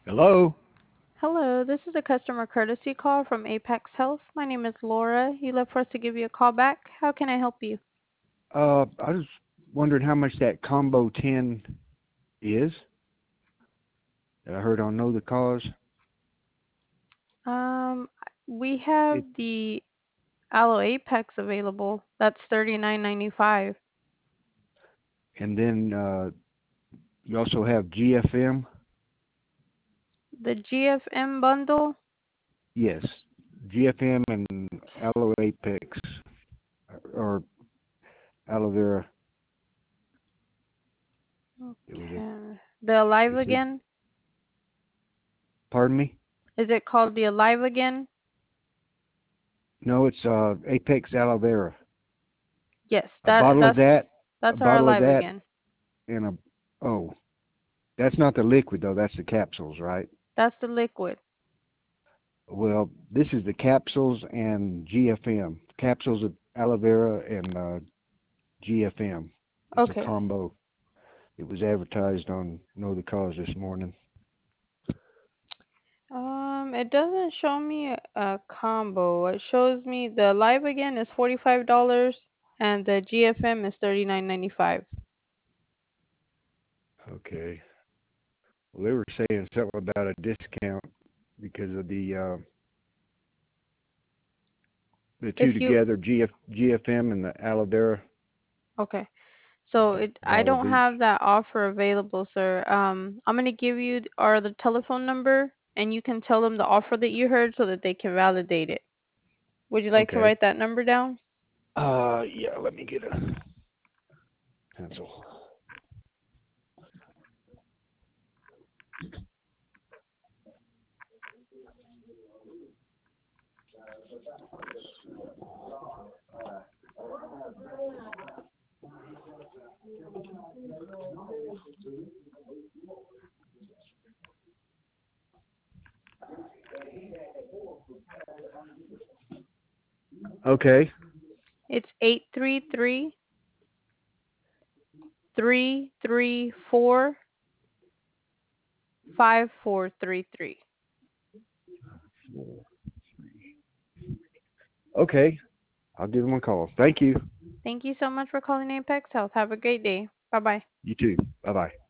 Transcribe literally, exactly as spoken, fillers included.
Hello. Hello, this is a customer courtesy call from Apex Health. My name is Laura. You left for us to give you a call back. How can I help you? Uh, I was wondering how much that combo ten is that I heard on Know the Cause. Um, we have It the Aloe Apex available. That's thirty-nine ninety-five. and then uh, you also have G F M. The G F M bundle? Yes, G F M and Aloe Apex or aloe vera. It was a. Okay. The Alive It said, Again? pardon me. Is it called the Alive Again? No, it's uh, Apex aloe vera. Yes, A that bottle of that's that. A that's our bottle of Alive that Again. and a. Oh, that's not the liquid though. That's the capsules, right? That's the liquid. Well, this is the capsules and G F M. Capsules of aloe vera and uh, G F M. It's a Okay. combo. It was advertised on Know the Cause this morning. Um, it doesn't show me a, a combo. It shows me the Live Again is forty-five dollars and the G F M is thirty-nine ninety-five. Okay. Well, they were saying something about a discount because of the uh, the If two you together, G F, G F M and the aloe vera, okay, so a it I bottle of don't each. have that offer available, sir. Um, I'm gonna give you th- or the telephone number and you can tell them the offer that you heard so that they can validate it. Would you like to Okay. write that number down? Uh, yeah. Let me get a pencil. Okay. It's eight three three, three three four, five four three three. Okay. I'll give them a call. Thank you. Thank you so much for calling Apex Health. Have a great day. Bye bye. You too. Bye bye.